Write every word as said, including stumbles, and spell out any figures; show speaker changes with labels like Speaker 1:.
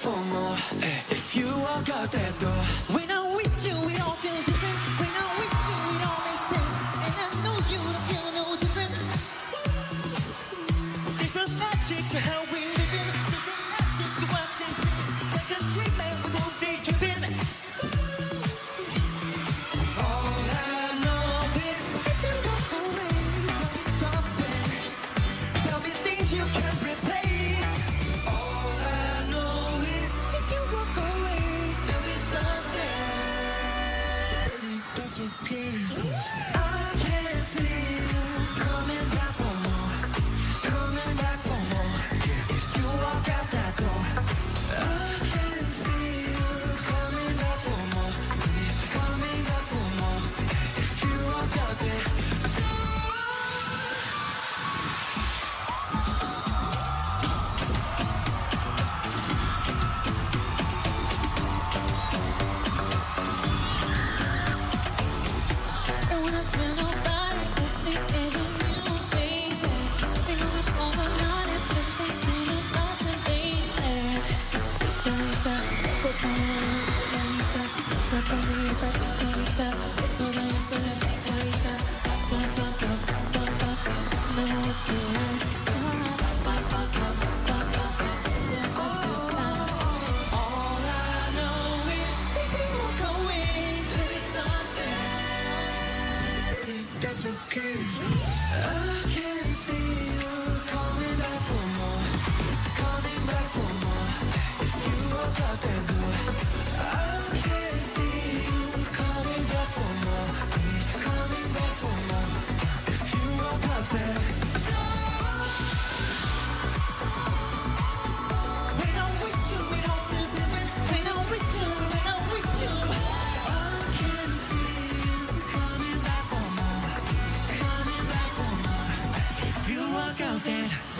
Speaker 1: for more. If you walk out that door, when I'm with you, it all feels different. When I'm with you, it all makes sense. And I know you don't feel no different. There's a magic to how we live in. There's a magic to what this is. Like a dreamland with no daydreaming. All I know is if you walk away, tell me something. There'll be things you can't replace. All I know is if you walk away, there'll be something that's okay. I can see you coming back for more, coming back for more. If you walk out that door, I can see you coming back for more, coming back for more. If you walk out that
Speaker 2: And when I feel nobody, everything is on you, baby. They gonna call my night and everything about you, baby. Bonita, por favor, bonita, por favor, bonita, toda eso de mi carita, pa pa pa pa pa pa, me mucho. Pa pa pa pa pa pa,
Speaker 1: all I know is if you walk away, there'll be something that's okay. I can see you coming back for more, coming back for more. If you walk out that door, I can see you coming back for more, coming back for more. If you walk out that door, when I'm with you, it all feels different. When I'm with you, when I'm with you, I can see you coming back for more, coming back for more. If you walk out that